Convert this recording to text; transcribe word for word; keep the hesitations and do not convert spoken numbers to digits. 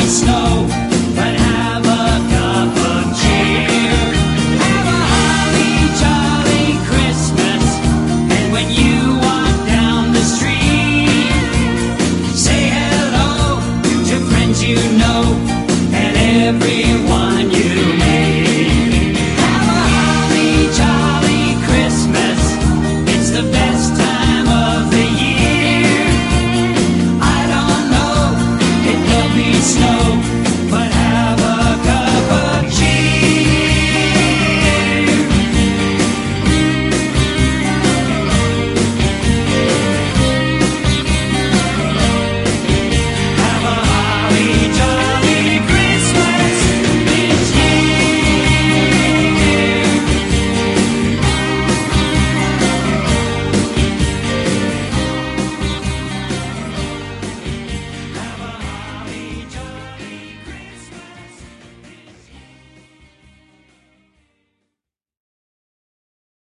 snow, but have a cup of cheer. Have a holly jolly Christmas, and when you walk down the street, say hello to friends you know, and everyone